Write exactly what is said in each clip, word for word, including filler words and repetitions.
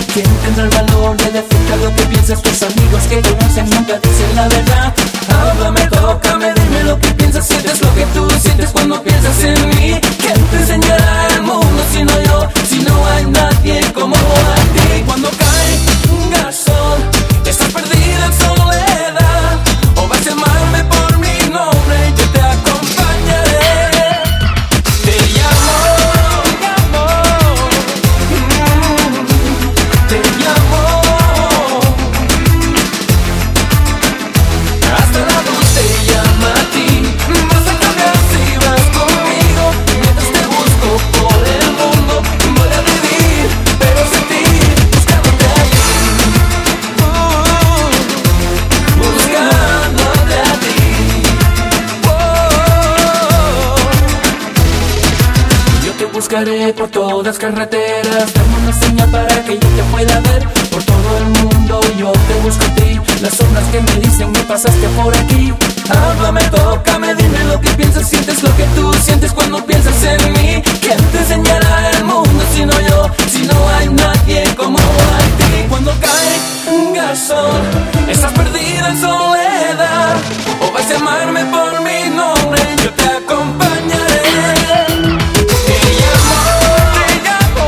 ¿Quién tendrá el valor de decirte lo que piensas? Tus amigos que conocen nunca dicen la verdad. Háblame, tócame, dime lo que piensas. Sientes lo que tú sientes cuando piensas en mí. ¿Quién te enseñará el mundo si no yo? Si no hay nadie como a ti. Cuando cae un gasol, estás perdida en soledad, o vas a llamarme por mi nombre, yo te acompañaré. Te llamo, te llamo, mm, te llamo. Hasta la luz te llama a ti. Vas a cambiar si vas conmigo. Mientras te busco por el mundo, voy a vivir, pero sin ti, buscándote a ti. Uh, buscándote a ti. Oh, yo te buscaré por todas carreteras. Dame una señal para que yo te pueda ver. Por todo el mundo yo te busco a ti. Las sombras que me dicen que pasaste por aquí. Háblame, tócame, dime lo que piensas. Sientes lo que tú sientes cuando piensas en mí. ¿Quién te enseñará el mundo si no yo? Si no hay nadie como a ti. Cuando cae un gasol, estás perdida en soledad, o vas a llamarme por mi nombre, yo te acompañaré. Te llamo, te llamo,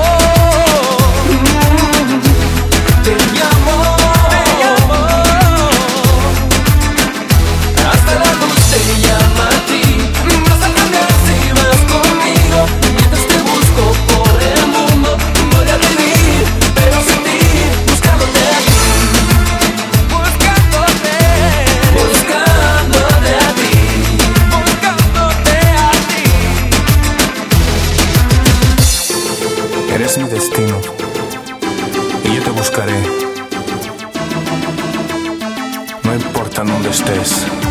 mm, te llamo, te llamo. Hasta la luz te llama a ti. Vas a cambiar si vas conmigo. Mientras te busco por el mundo, voy a vivir, pero sin ti, buscándote a ti. Buscándote, buscándote a ti, buscándote a ti. Eres mi destino y yo te buscaré. No importa dónde estés.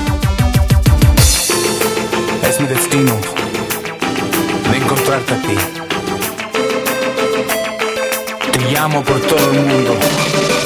Es mi destino de encontrarte a ti. Te llamo por todo el mundo.